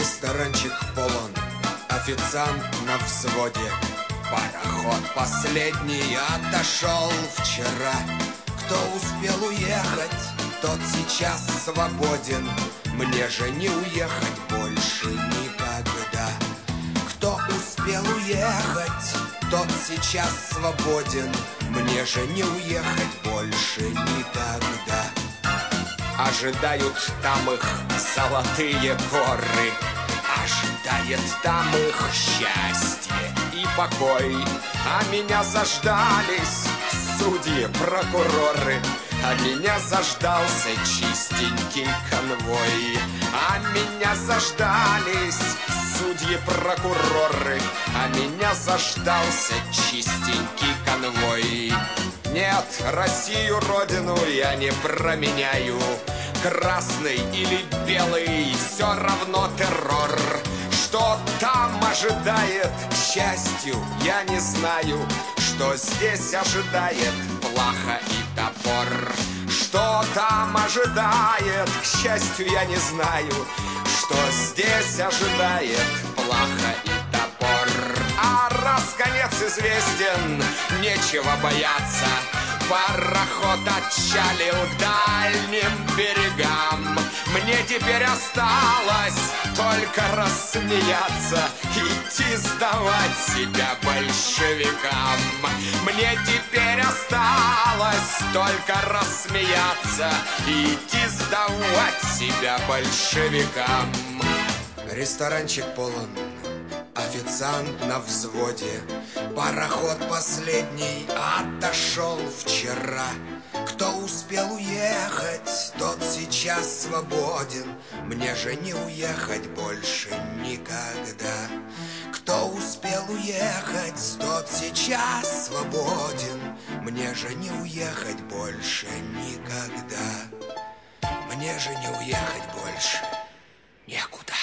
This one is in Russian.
Ресторанчик полон, официант на взводе. Пароход последний отошел вчера. Кто успел уехать, тот сейчас свободен. Мне же не уехать больше никогда. Кто успел уехать, тот сейчас свободен. Мне же не уехать больше никогда. Ожидают там их золотые горы, ожидает там их счастье и покой. А меня заждались судьи, прокуроры, а меня заждался чистенький конвой. А меня заждались судьи, прокуроры, а меня заждался чистенький конвой. Нет, Россию, родину я не променяю. Красный или белый, все равно террор. Что там ожидает, к счастью, я не знаю. Что здесь ожидает плаха и топор. Что там ожидает, к счастью, я не знаю. Что здесь ожидает плаха и топор. А раз конец известен, нечего бояться. Пароход отчалил к дальним берегам. Мне теперь осталось только рассмеяться, идти сдавать себя большевикам. Мне теперь осталось только рассмеяться, идти сдавать себя большевикам. Ресторанчик полон, официант на взводе. Пароход последний отошел вчера. Кто успел уехать, тот сейчас свободен. Мне же не уехать больше никогда. Кто успел уехать, тот сейчас свободен. Мне же не уехать больше никогда. Мне же не уехать больше некуда.